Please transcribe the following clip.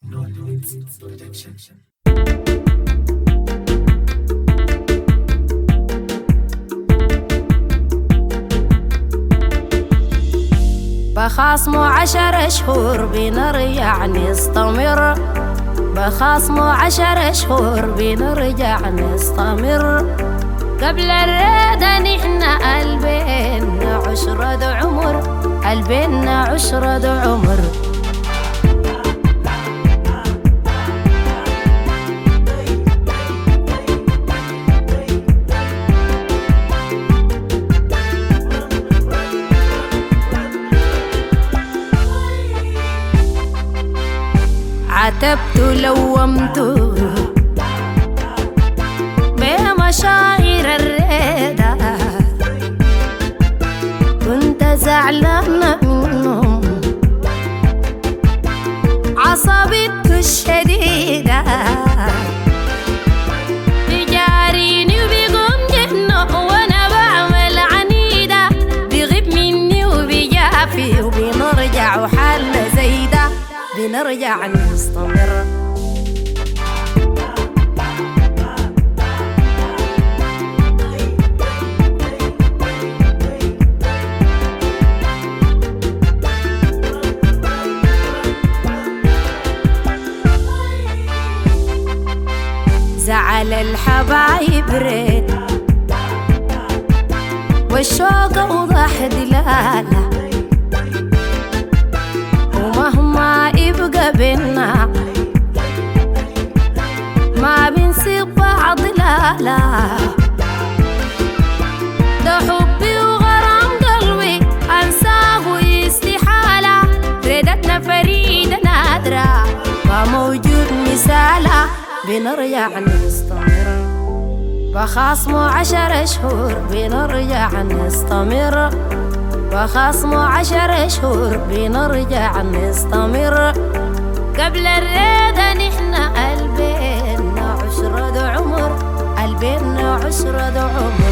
بخاصمه 10 شهور بنرجع نستمر، بخاصمه 10 شهور بنرجع نستمر. قبل الريدة نحنا قلبنا 10 عمر، قلبنا 10 عمر. عتبت لومت بمشاعر الريدة، كنت زعلانة منهم عصبيتك الشديدة، بيجاريني وبيقوم جنه وانا بعمل عنيدة، بيغيب مني وبيجافي وبنرجع وحالنا زي ده، بنرجع نستمر. زعل الحبايب ريت والشوق وضح دلالة، ومهما يبقى بينا ما بنسيب بعض، لا لا. ده حبي وغرام قلبي أنساه استحالة، ريدتنا فريدة نادرة وموجود مثالة، بنرجع نستمر. بخاصمه 10 شهور بنرجع نستمر، بخاصمه 10 شهور بنرجع نستمر. قبل الريدة نحنا قلبنا 10 عمر، قلبنا 10 عمر.